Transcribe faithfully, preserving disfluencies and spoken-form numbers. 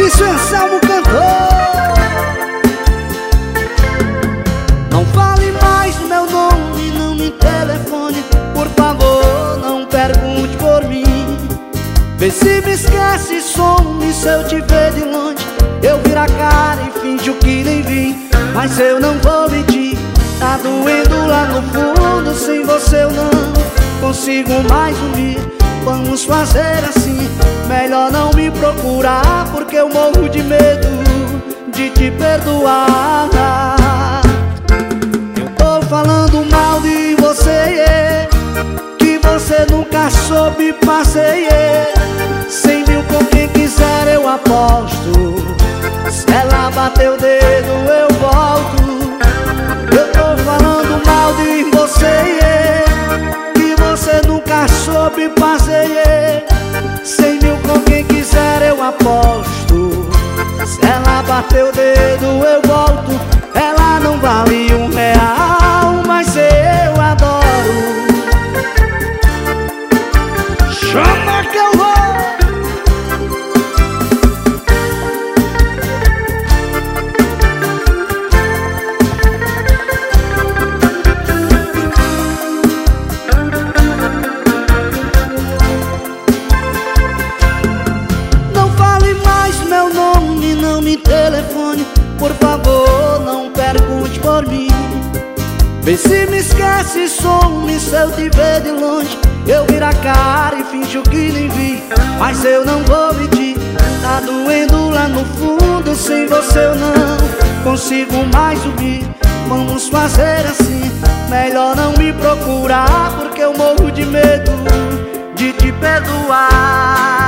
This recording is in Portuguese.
Difícil Anselmo cantor. Não fale mais meu nome, não me telefone, por favor, não pergunte por mim. Vê se me esquece, some, se eu te ver de longe eu viro a cara e finjo que nem vi. Mas eu não vou mentir, tá doendo lá no fundo. Sem você eu não consigo mais dormir. Vamos fazer assim, melhor não me procurar, porque eu morro de medo de te perdoar. Eu tô falando mal de você, yeah, que você nunca soube passear. Cem mil com quem quiser eu aposto, se ela bater o dedo eu volto. Eu tô falando mal de você, yeah, que você nunca soube passear. Cem mil com quem quiser eu aposto, se ela bater o dedo eu volto. Ela não vale um real, mas eu adoro. Chama que eu vou. Telefone, por favor, não pergunte por mim. Vê se me esquece, some, se eu te ver de longe eu viro a cara e finjo que nem vi. Mas eu não vou mentir, tá doendo lá no fundo. Sem você eu não consigo mais dormir. Vamos fazer assim, melhor não me procurar, porque eu morro de medo de te perdoar.